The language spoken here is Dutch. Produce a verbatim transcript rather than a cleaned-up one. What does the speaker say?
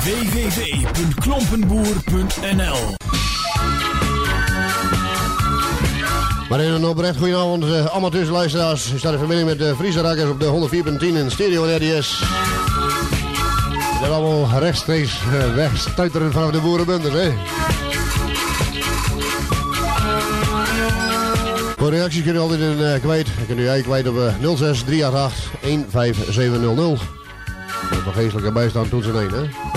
w w w punt klompenboer punt n l. Maar een oprecht goedenavond, uh, amateursluisteraars. U staat in verbinding met de Friese Rakkers op de honderd vier punt tien in Stereo R D S. Dat is allemaal rechtstreeks uh, wegstuiteren vanaf de boerenbunders, hè. Voor reacties kun je altijd een uh, kwijt. Dan kun je eigenlijk kwijt op uh, nul zes drie acht acht een vijf zeven nul nul. Voor geestelijke bijstand toetsen één, hè.